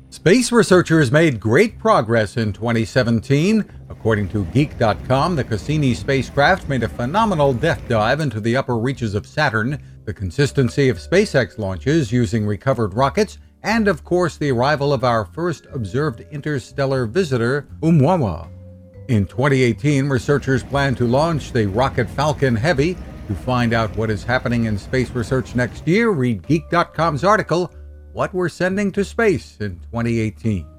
Space researchers made great progress in 2017. According to Geek.com, the Cassini spacecraft made a phenomenal death dive into the upper reaches of Saturn, the consistency of SpaceX launches using recovered rockets, and of course the arrival of our first observed interstellar visitor, Oumuamua. In 2018, researchers plan to launch the rocket Falcon Heavy. To find out what is happening in space research next year, read Geek.com's article, What We're Sending to Space in 2018.